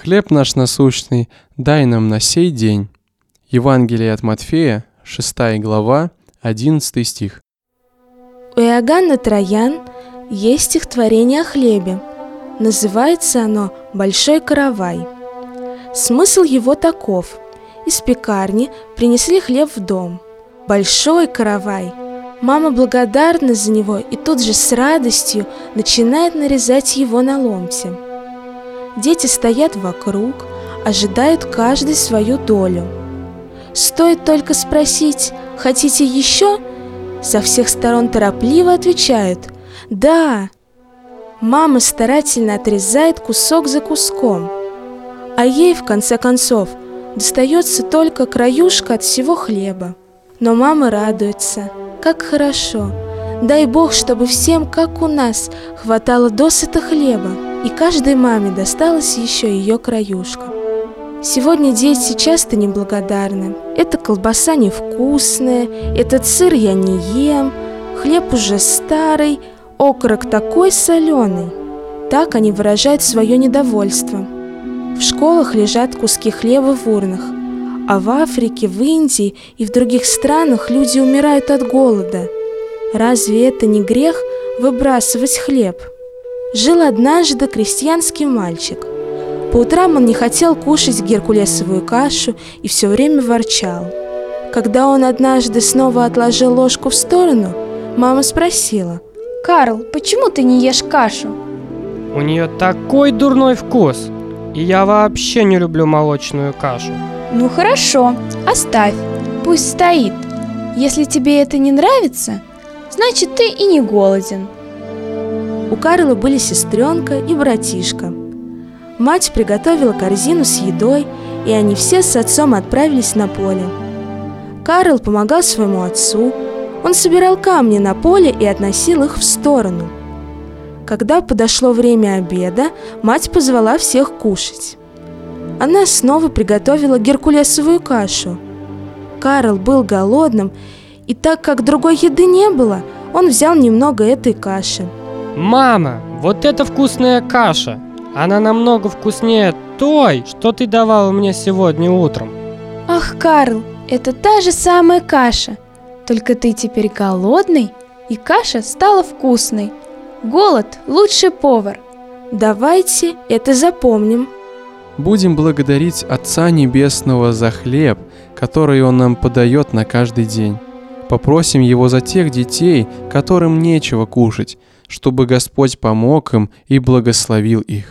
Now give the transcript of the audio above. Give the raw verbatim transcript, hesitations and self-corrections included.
Хлеб наш насущный дай нам на сей день. Евангелие от Матфея, шестая глава, одиннадцатый стих. У Иоганна Троян есть стихотворение о хлебе. Называется оно «Большой каравай». Смысл его таков. Из пекарни принесли хлеб в дом. Большой каравай. Мама благодарна за него и тут же с радостью начинает нарезать его на ломти. Дети стоят вокруг, ожидают каждый свою долю. Стоит только спросить «Хотите еще?», со всех сторон торопливо отвечают «Да». Мама старательно отрезает кусок за куском, а ей, в конце концов, достается только краюшка от всего хлеба. Но мама радуется. Как хорошо! Дай Бог, чтобы всем, как у нас, хватало досыта хлеба, и каждой маме досталась еще ее краюшка. Сегодня дети часто неблагодарны. Эта колбаса невкусная, этот сыр я не ем, хлеб уже старый, окорок такой соленый. Так они выражают свое недовольство. В школах лежат куски хлеба в урнах, а в Африке, в Индии и в других странах люди умирают от голода. Разве это не грех выбрасывать хлеб? Жил однажды крестьянский мальчик. По утрам он не хотел кушать геркулесовую кашу и все время ворчал. Когда он однажды снова отложил ложку в сторону, мама спросила: «Карл, почему ты не ешь кашу?» У нее такой дурной вкус, и я вообще не люблю молочную кашу. Ну хорошо, оставь, пусть стоит. Если тебе это не нравится, значит ты и не голоден. У Карла были сестренка и братишка. Мать приготовила корзину с едой, и они все с отцом отправились на поле. Карл помогал своему отцу. Он собирал камни на поле и относил их в сторону. Когда подошло время обеда, мать позвала всех кушать. Она снова приготовила геркулесовую кашу. Карл был голодным, и так как другой еды не было, он взял немного этой каши. Мама, вот это вкусная каша! Она намного вкуснее той, что ты давала мне сегодня утром. Ах, Карл, это та же самая каша, только ты теперь голодный, и каша стала вкусной. Голод – лучший повар. Давайте это запомним. Будем благодарить Отца Небесного за хлеб, который Он нам подает на каждый день. Попросим Его за тех детей, которым нечего кушать, чтобы Господь помог им и благословил их.